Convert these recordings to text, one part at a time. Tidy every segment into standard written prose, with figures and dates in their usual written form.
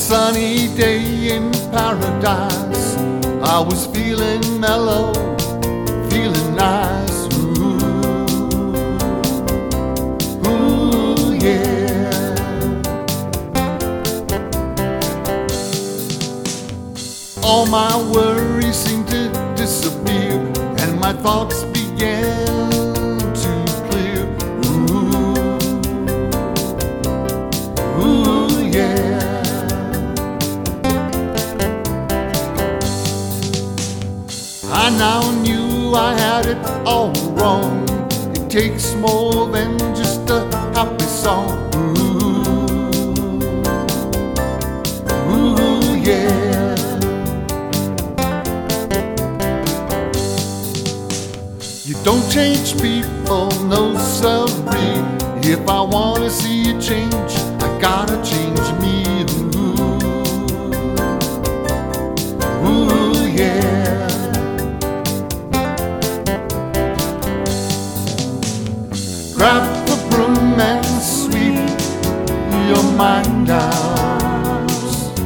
sunny day in paradise, I was feeling mellow, feeling nice. Ooh, ooh, yeah. All my worries seemed to disappear, and my thoughts began to clear. Ooh, ooh, yeah. I now knew I had it all wrong. It takes more than just a happy song. Ooh, ooh, yeah. You don't change people, no siree. If I wanna see a change, I gotta change me. Ooh, ooh, yeah. Grab the broom and sweep your mind out.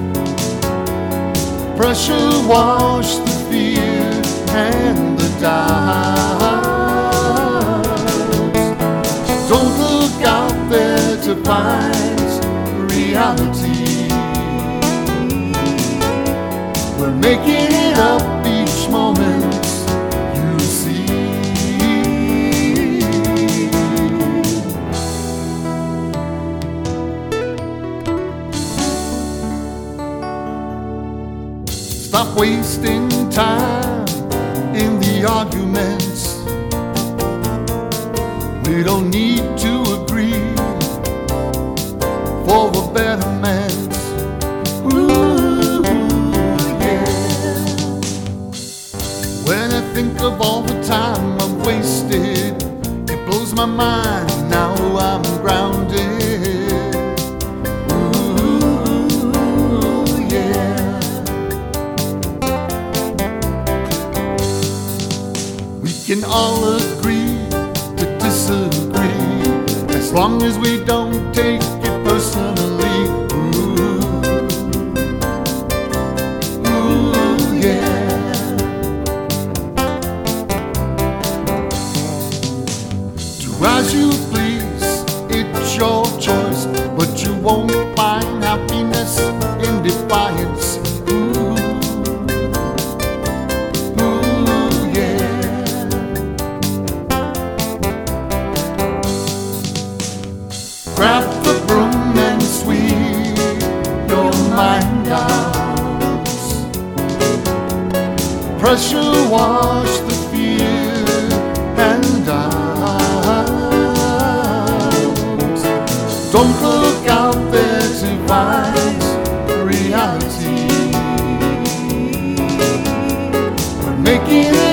Pressure wash the fear and the doubt. Don't look out there to find reality. We're making it up each moment. You see. Stop wasting time in the arguments. We don't need to agree for a betterment. Ooh, yeah. When I think of all the time I've wasted, it blows my mind. Now I'm grounded. We can all agree to disagree, as long as we don't take it personally. Ooh, ooh, yeah. Do as you please, it's your choice, but you won't find happiness in defiance. Grab the broom and sweep your mind out. Pressure wash the fear and doubt. Don't look out there to find reality. We're making it